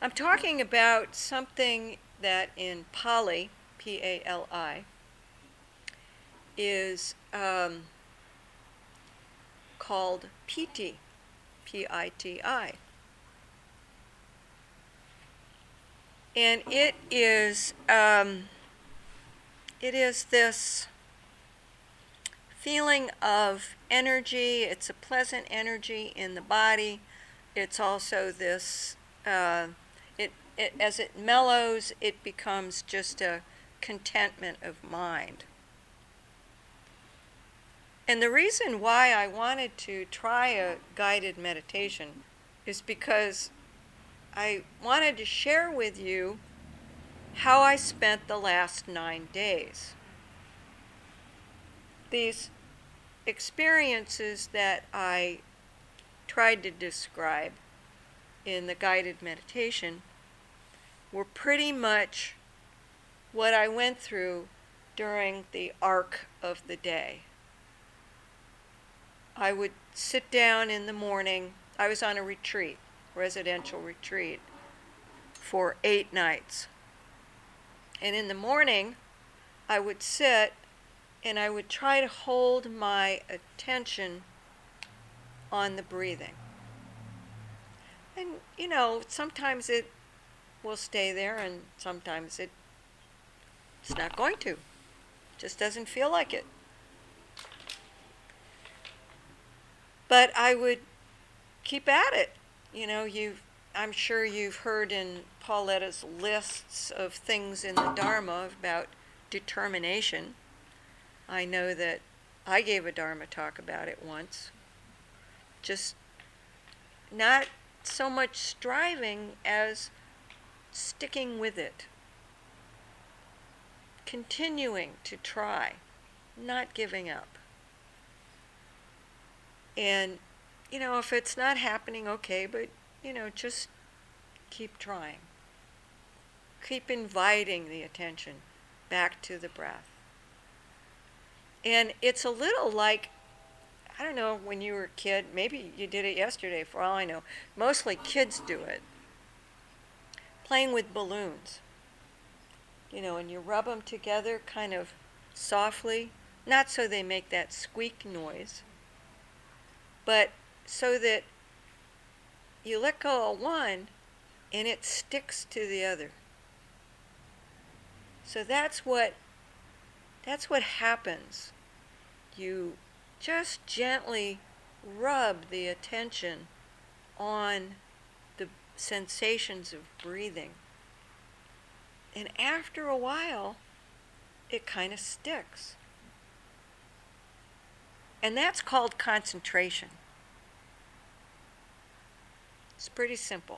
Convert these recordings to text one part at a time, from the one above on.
I'm talking about something that in Pali, P-A-L-I, is called piti, P-I-T-I. And it is this feeling of energy. It's a pleasant energy in the body. It's also this, as it mellows, it becomes just a contentment of mind. And the reason why I wanted to try a guided meditation is because I wanted to share with you how I spent the last 9 days. These experiences that I tried to describe in the guided meditation were pretty much what I went through during the arc of the day. I would sit down in the morning. I was on a retreat, residential retreat, for 8 nights. And in the morning, I would sit and I would try to hold my attention on the breathing. And, sometimes it will stay there and sometimes it's not going to. It just doesn't feel like it. But I would keep at it. I'm sure you've heard in Pauletta's lists of things in the Dharma about determination. I know that I gave a Dharma talk about it once. Just not so much striving as sticking with it. Continuing to try, not giving up. And, if it's not happening, okay, but, just keep trying. Keep inviting the attention back to the breath. And it's a little like, I don't know, when you were a kid, maybe you did it yesterday, for all I know. Mostly kids do it. Playing with balloons. And you rub them together kind of softly, not so they make that squeak noise, but so that you let go of one and it sticks to the other. So that's what happens. You just gently rub the attention on the sensations of breathing. And after a while, it kind of sticks. And that's called concentration. It's pretty simple.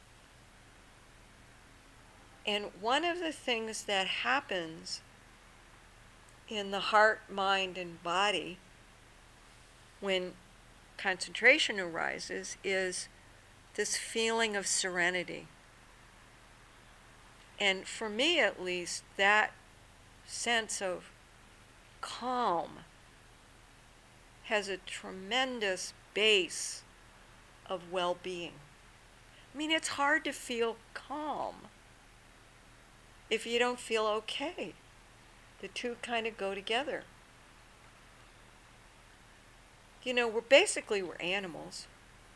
And one of the things that happens in the heart, mind, and body when concentration arises is this feeling of serenity. And for me, at least, that sense of calm has a tremendous base of well-being. I mean, it's hard to feel calm if you don't feel okay. The two kind of go together. We're animals.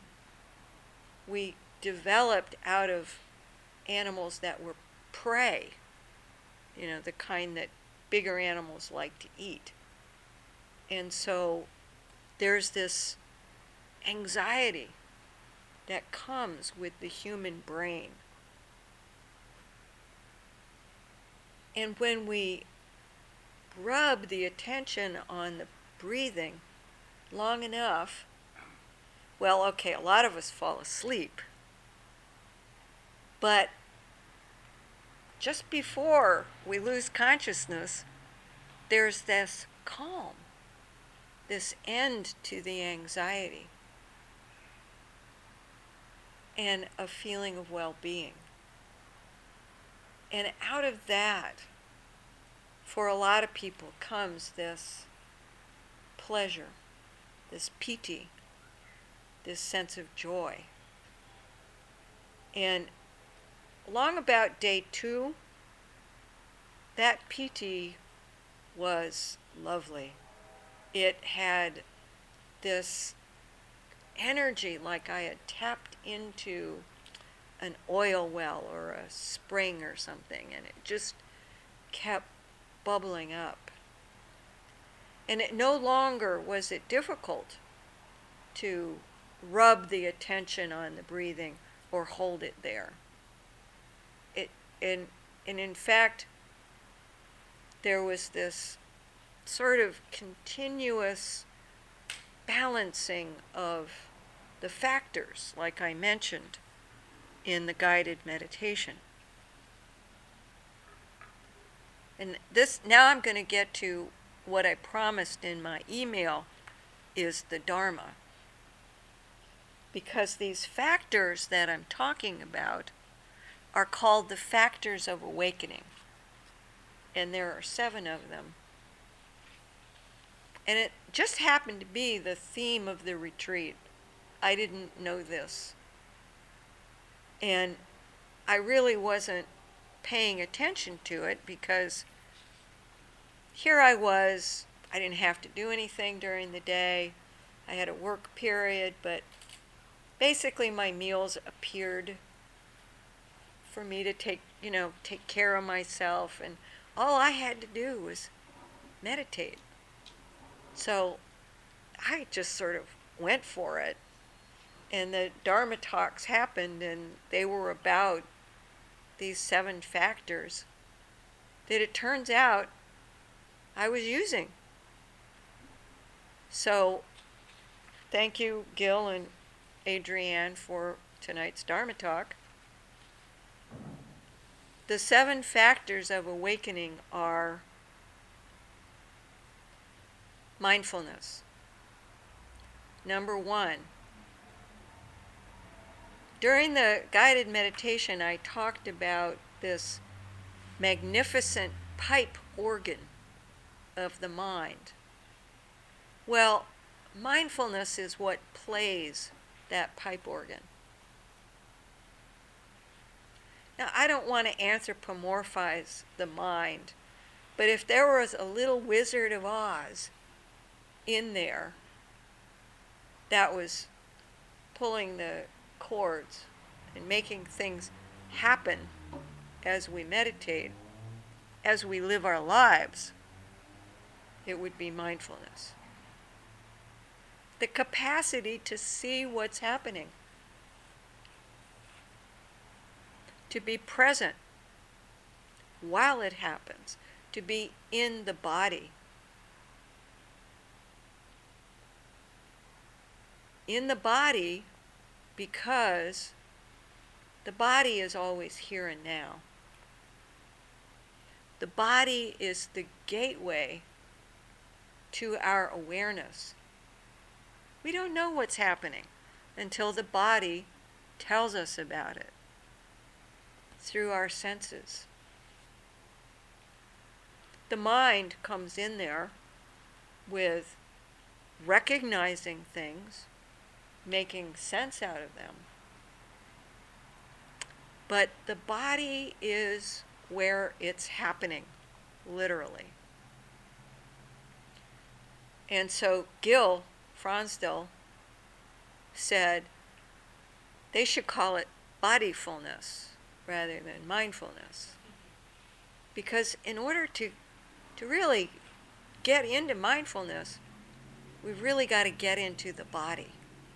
We developed out of animals that were prey, the kind that bigger animals like to eat. And so there's this anxiety that comes with the human brain. And when we rub the attention on the breathing long enough, well, okay, a lot of us fall asleep. But just before we lose consciousness, there's this calm, this end to the anxiety, and a feeling of well-being. And out of that, for a lot of people, comes this pleasure, this piti, this sense of joy. And along about day 2, that PT was lovely. It had this energy like I had tapped into an oil well or a spring or something, and it just kept bubbling up. And it no longer was it difficult to rub the attention on the breathing or hold it there. And in fact, there was this sort of continuous balancing of the factors, like I mentioned in the guided meditation. And this, now I'm going to get to what I promised in my email is the Dharma. Because these factors that I'm talking about are called the factors of awakening. And there are 7 of them. And it just happened to be the theme of the retreat. I didn't know this. And I really wasn't paying attention to it because here I was, I didn't have to do anything during the day. I had a work period, but basically my meals appeared for me to take care of myself, and all I had to do was meditate. So I just sort of went for it. And the Dharma talks happened, and they were about these 7 factors that it turns out I was using. So thank you, Gil and Adrienne, for tonight's Dharma talk. The 7 factors of awakening are mindfulness. Number 1, during the guided meditation, I talked about this magnificent pipe organ of the mind. Well, mindfulness is what plays that pipe organ. Now, I don't want to anthropomorphize the mind, but if there was a little Wizard of Oz in there that was pulling the chords and making things happen as we meditate, as we live our lives, it would be mindfulness. The capacity to see what's happening, to be present while it happens, to be in the body. In the body, because the body is always here and now. The body is the gateway to our awareness. We don't know what's happening until the body tells us about it through our senses. The mind comes in there with recognizing things, making sense out of them. But the body is where it's happening, literally. And so Gil Fronsdal said they should call it bodyfulness rather than mindfulness. Because in order to really get into mindfulness, we've really got to get into the body.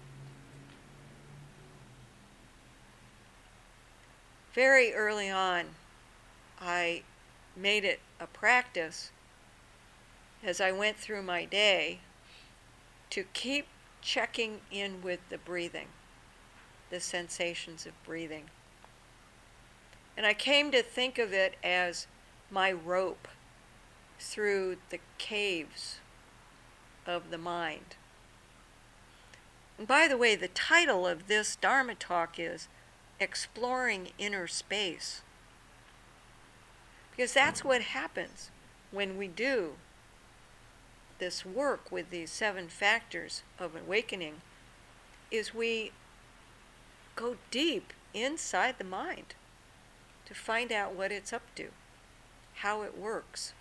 Very early on, I made it a practice as I went through my day to keep checking in with the breathing, the sensations of breathing. And I came to think of it as my rope through the caves of the mind. And by the way, the title of this Dharma talk is Exploring Inner Space. Because that's what happens when we do this work with these 7 factors of awakening, is we go deep inside the mind. to find out what it's up to, how it works.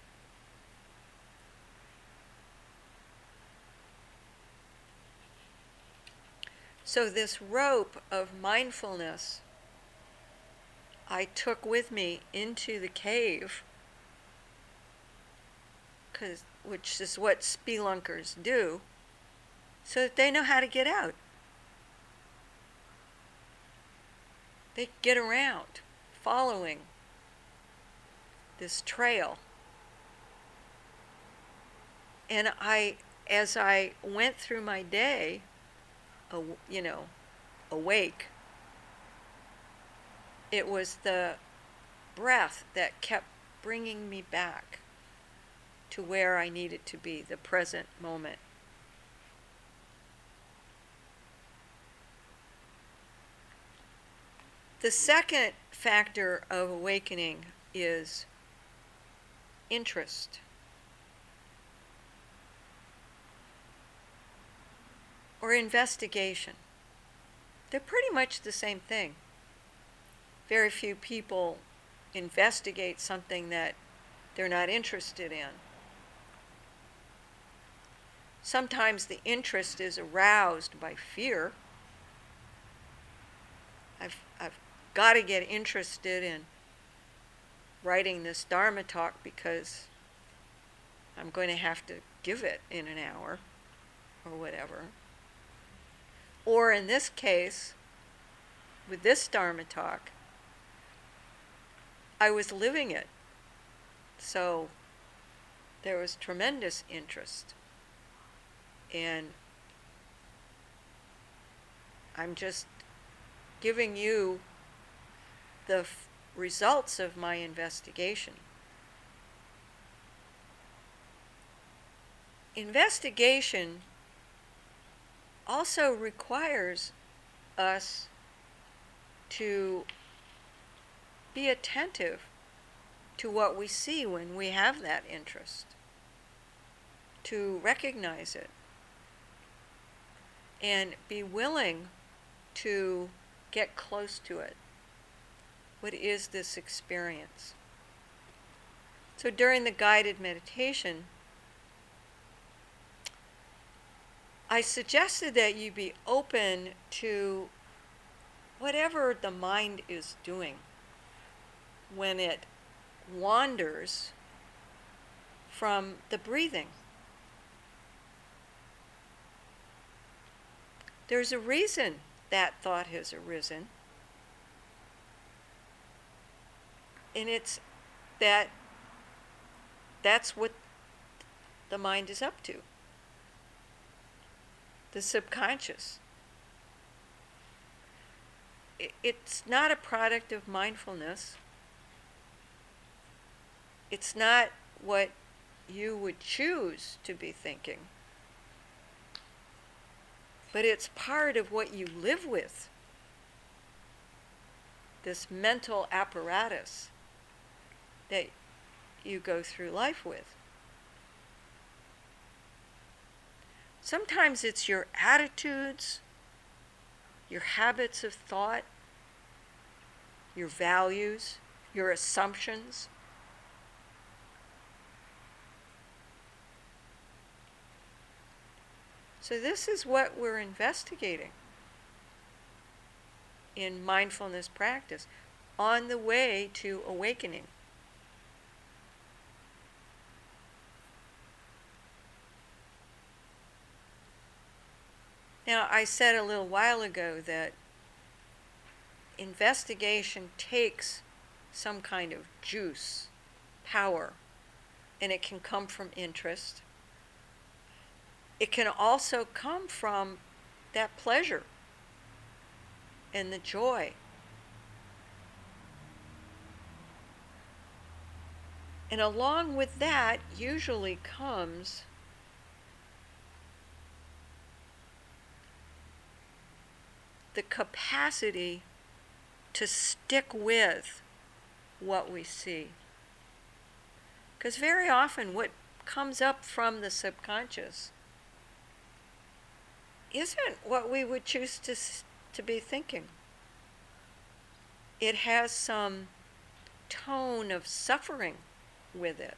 So this rope of mindfulness I took with me into the cave, which is what spelunkers do, so that they know how to get out. They get around, following this trail. And as I went through my day, awake, it was the breath that kept bringing me back to where I needed to be, the present moment. The second factor of awakening is interest. Or investigation. They're pretty much the same thing. Very few people investigate something that they're not interested in. Sometimes the interest is aroused by fear. I've got to get interested in writing this Dharma talk because I'm going to have to give it in an hour or whatever. Or in this case, with this Dharma talk, I was living it. So there was tremendous interest. And I'm just giving you the results of my investigation. Investigation also requires us to be attentive to what we see when we have that interest, to recognize it, and be willing to get close to it. What is this experience? So during the guided meditation, I suggested that you be open to whatever the mind is doing when it wanders from the breathing. There's a reason that thought has arisen, and it's that's what the mind is up to. The subconscious. It's not a product of mindfulness. It's not what you would choose to be thinking. But it's part of what you live with. This mental apparatus that you go through life with. Sometimes it's your attitudes, your habits of thought, your values, your assumptions. So this is what we're investigating in mindfulness practice on the way to awakening. Now, I said a little while ago that investigation takes some kind of juice, power, and it can come from interest. It can also come from that pleasure and the joy. And along with that usually comes the capacity to stick with what we see. Because very often what comes up from the subconscious isn't what we would choose to be thinking. It has some tone of suffering with it.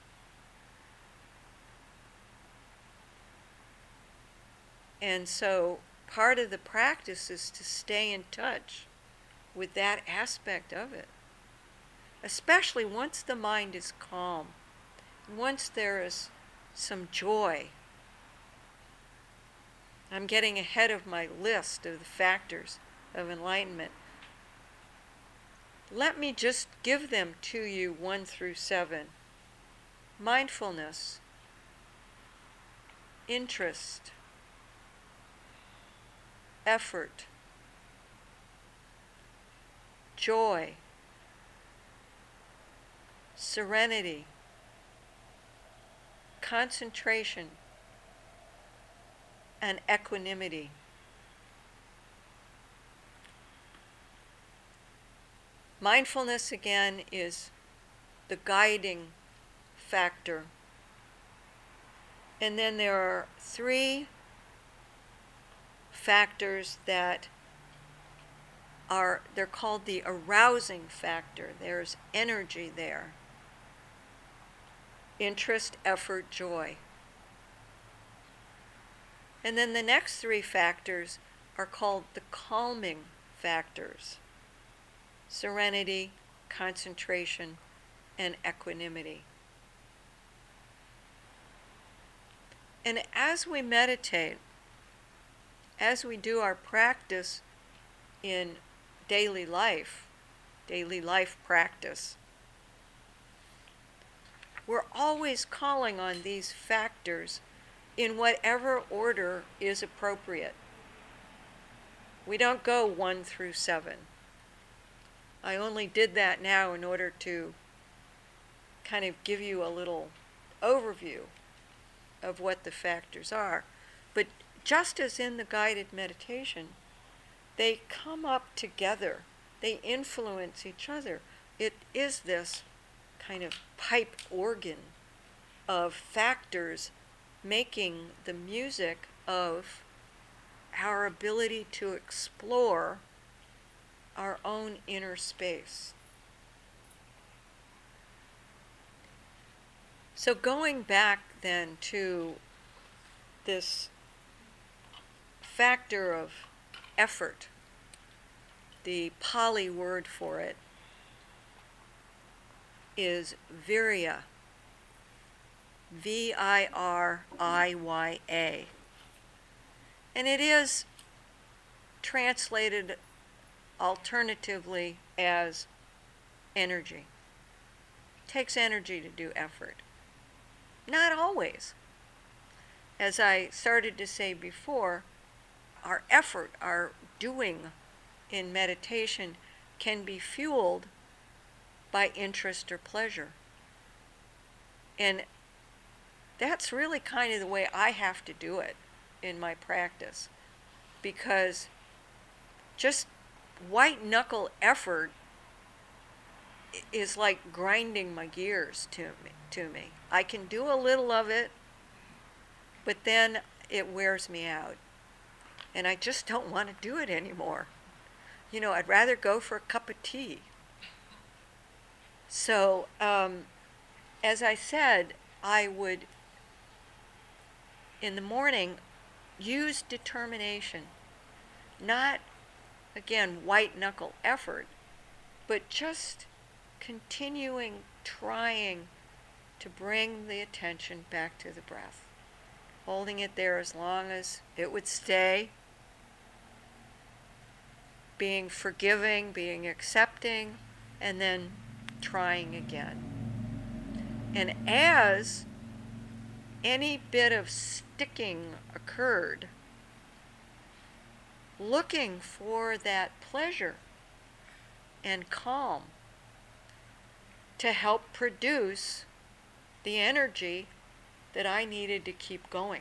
And so part of the practice is to stay in touch with that aspect of it, especially once the mind is calm, once there is some joy. I'm getting ahead of my list of the factors of enlightenment. Let me just give them to you 1 through 7. Mindfulness, interest, effort, joy, serenity, concentration, and equanimity. Mindfulness, again, is the guiding factor. And then there are 3 factors that they're called the arousing factor. There's energy there. Interest, effort, joy. And then the next 3 factors are called the calming factors. Serenity, concentration, and equanimity. And as we meditate, as we do our practice in daily life practice, we're always calling on these factors in whatever order is appropriate. We don't go 1 through 7. I only did that now in order to kind of give you a little overview of what the factors are. But just as in the guided meditation, they come up together. They influence each other. It is this kind of pipe organ of factors making the music of our ability to explore our own inner space. So going back then to this factor of effort, the Pali word for it is virya, V-I-R-I-Y-A. And it is translated alternatively as energy. It takes energy to do effort. Not always. As I started to say before, our effort, our doing in meditation can be fueled by interest or pleasure. And that's really kind of the way I have to do it in my practice, because just white knuckle effort is like grinding my gears to me. I can do a little of it, but then it wears me out. And I just don't want to do it anymore. I'd rather go for a cup of tea. So, as I said, I would, in the morning, use determination. Not, again, white knuckle effort, but just continuing trying to bring the attention back to the breath, holding it there as long as it would stay, being forgiving, being accepting, and then trying again. And as any bit of sticking occurred, looking for that pleasure and calm to help produce the energy that I needed to keep going,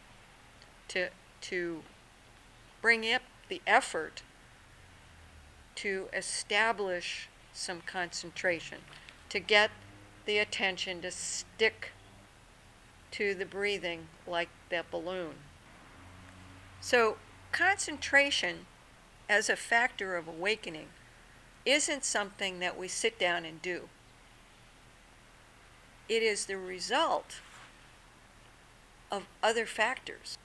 to bring up the effort to establish some concentration, to get the attention to stick to the breathing like that balloon. So concentration as a factor of awakening isn't something that we sit down and do. it is the result of other factors.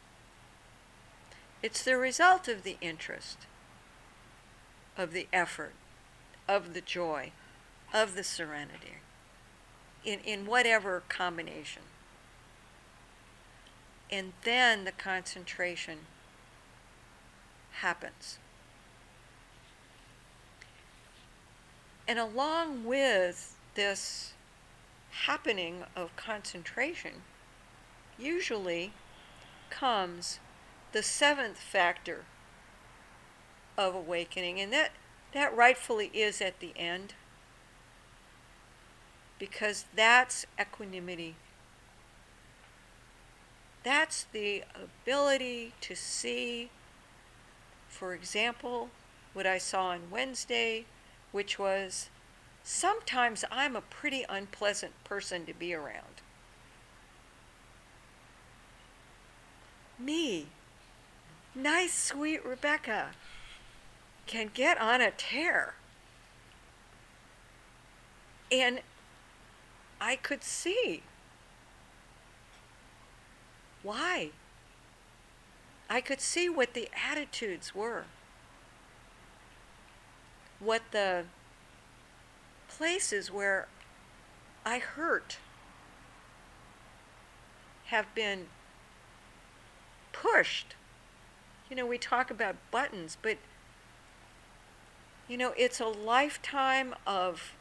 It's the result of the interest, of the effort, of the joy, of the serenity, in whatever combination. And then the concentration happens. And along with this happening of concentration, usually comes the seventh factor of awakening, and that rightfully is at the end, because that's equanimity. That's the ability to see, for example, what I saw on Wednesday, which was sometimes I'm a pretty unpleasant person to be around. Me, nice, sweet Rebecca, can get on a tear. And I could see why. I could see what the attitudes were, what the places where I hurt have been pushed. We talk about buttons, but it's a lifetime of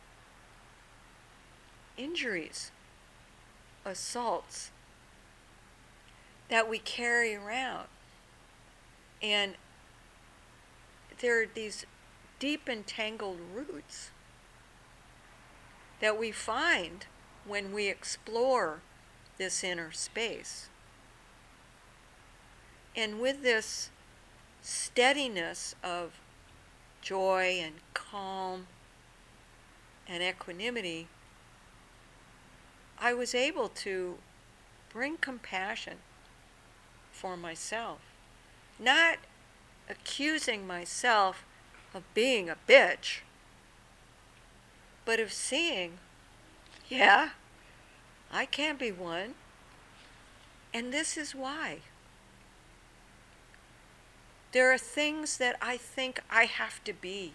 injuries, assaults that we carry around. And there are these deep entangled roots that we find when we explore this inner space. And with this steadiness of joy and calm and equanimity, I was able to bring compassion for myself, not accusing myself of being a bitch, but of seeing, yeah, I can be one, and this is why. There are things that I think I have to be,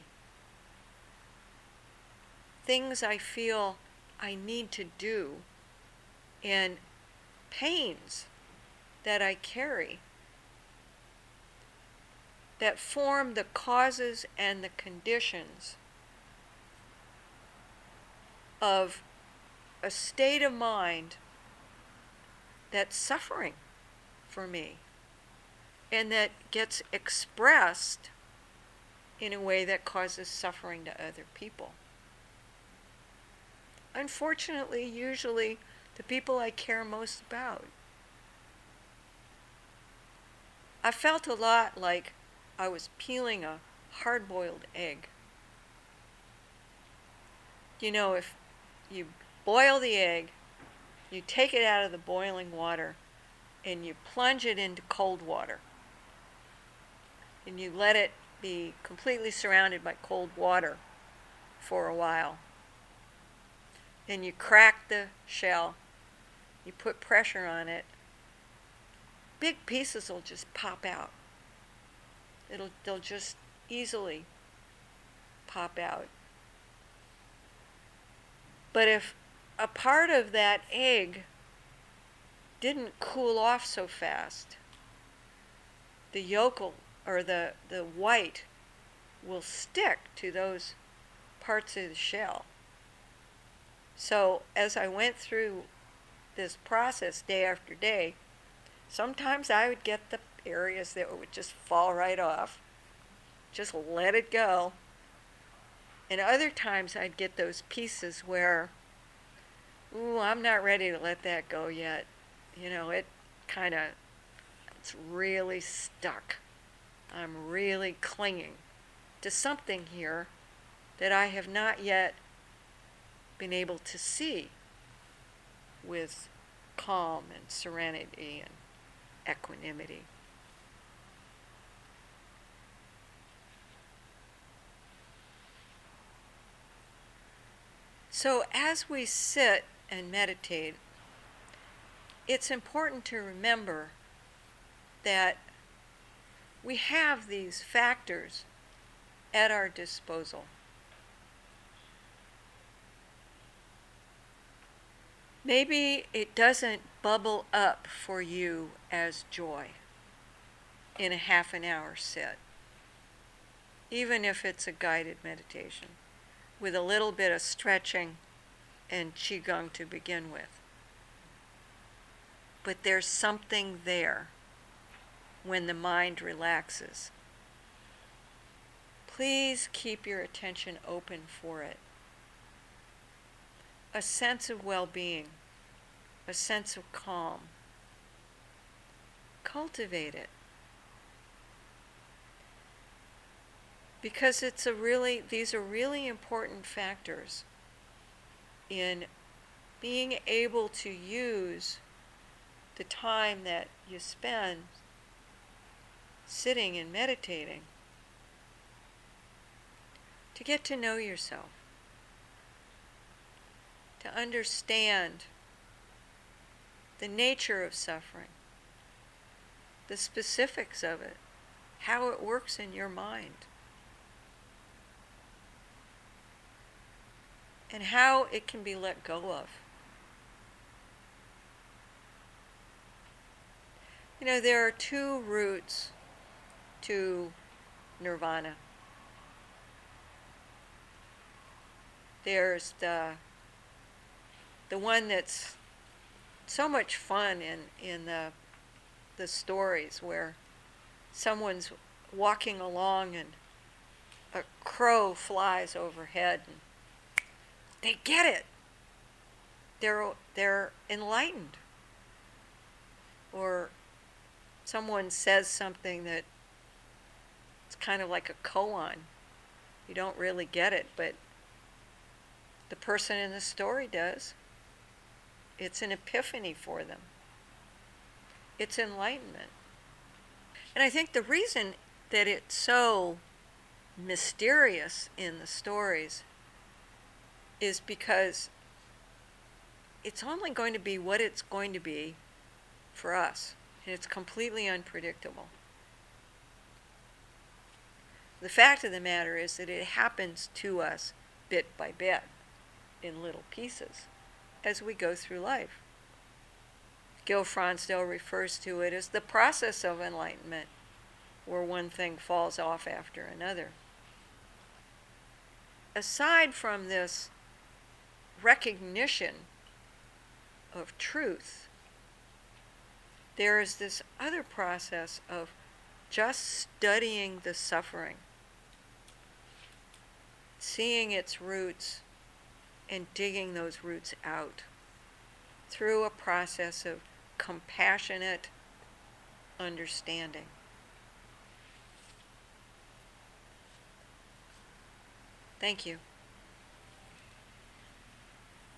things I feel I need to do, and pains that I carry that form the causes and the conditions of a state of mind that's suffering for me, and that gets expressed in a way that causes suffering to other people. Unfortunately, usually the people I care most about. I felt a lot like I was peeling a hard-boiled egg. If you boil the egg, you take it out of the boiling water, and you plunge it into cold water, and you let it be completely surrounded by cold water for a while. Then you crack the shell, you put pressure on it, big pieces will just pop out. They'll just easily pop out. But if a part of that egg didn't cool off so fast, the yolk or the white will stick to those parts of the shell. So as I went through this process day after day, sometimes I would get the areas that would just fall right off, just let it go. And other times I'd get those pieces where, I'm not ready to let that go yet. It's really stuck. I'm really clinging to something here that I have not yet been able to see with calm and serenity and equanimity. So as we sit and meditate, it's important to remember that we have these factors at our disposal. Maybe it doesn't bubble up for you as joy in a half an hour sit, even if it's a guided meditation with a little bit of stretching and qigong to begin with. But there's something there when the mind relaxes. Please keep your attention open for it. A sense of well-being, a sense of calm. Cultivate it. Because these are really important factors in being able to use the time that you spend sitting and meditating to get to know yourself, to understand the nature of suffering, the specifics of it, how it works in your mind, and how it can be let go of. You know, there are two routes to nirvana. There's the one that's so much fun in the stories where someone's walking along and a crow flies overhead and they get it. They're enlightened. Or someone says something that it's kind of like a koan. You don't really get it, but the person in the story does. It's an epiphany for them. It's enlightenment. And I think the reason that it's so mysterious in the stories is because it's only going to be what it's going to be for us. And it's completely unpredictable. The fact of the matter is that it happens to us bit by bit in little pieces as we go through life. Gil Fronsdal refers to it as the process of enlightenment, where one thing falls off after another. Aside from this recognition of truth, there is this other process of just studying the suffering, seeing its roots and digging those roots out through a process of compassionate understanding. Thank you.